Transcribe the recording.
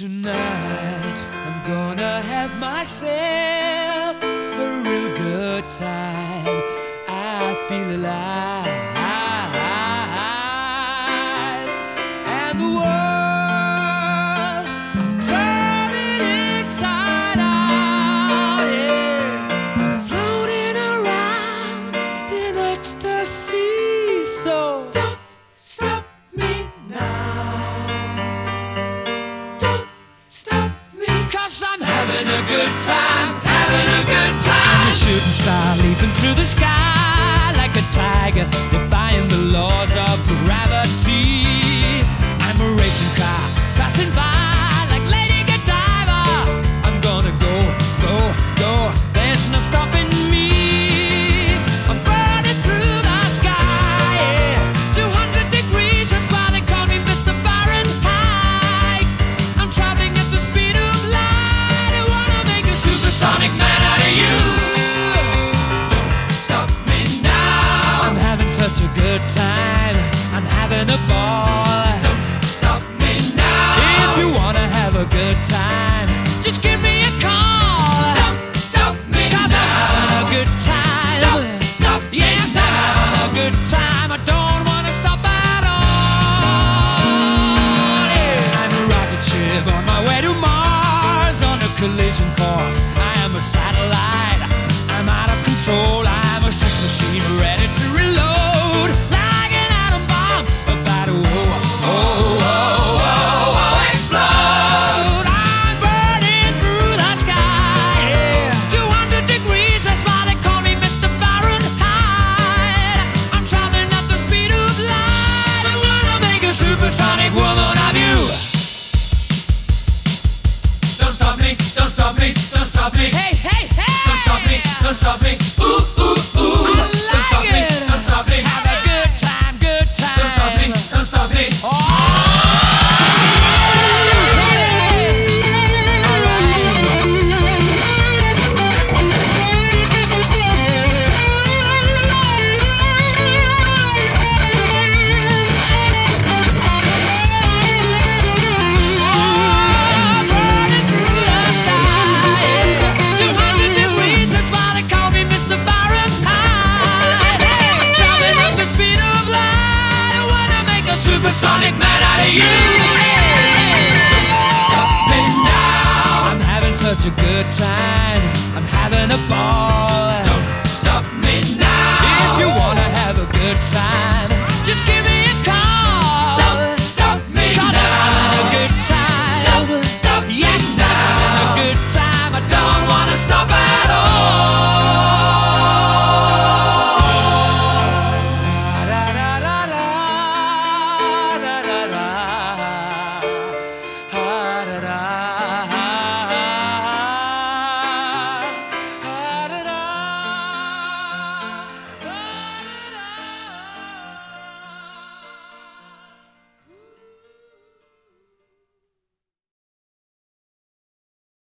Tonight I'm gonna have myself a real good time. I feel alive, and the world I'm turning inside out. Yeah, I'm floating around in ecstasy. So don't stop me now. I'm having a good time, having a good time. I'm a shooting star leaping through the sky like a tiger, defying the laws of gravity. I'm a racing car passing by like Lady Godiva. I'm gonna go, go, go. There's no stopping me. I'm burning through the sky, yeah. 200 degrees, that's why they call me Mr. Fahrenheit. I'm traveling at the speed of light. Supersonic man out of you. Don't stop me now. I'm having such a good time. I'm having a ball. Don't stop me now. If you wanna have a good time, just give me a call. Don't stop me now. I'm having a good time. Don't stop me now. I'm having a good time. I don't wanna stop at all. Yeah. I'm a rocket ship on my way to Mars on a collision course. I'm a satellite, I'm out of control. I'm a sex machine ready to reload, like an atom bomb about to explode. I'm burning through the sky, yeah. 200 degrees, that's why they call me Mr. Fahrenheit. I'm traveling at the speed of light. I'm gonna make a supersonic woman of you. Don't stop me, don't stop me, don't stop me. Hey, hey, hey! Don't stop me, don't stop me. Ooh, ooh, ooh. I like don't stop me, don't stop me. Have a good time, good time. Don't stop me, don't stop me. Oh! Supersonic man out of you. Don't stop me now. I'm having such a good time.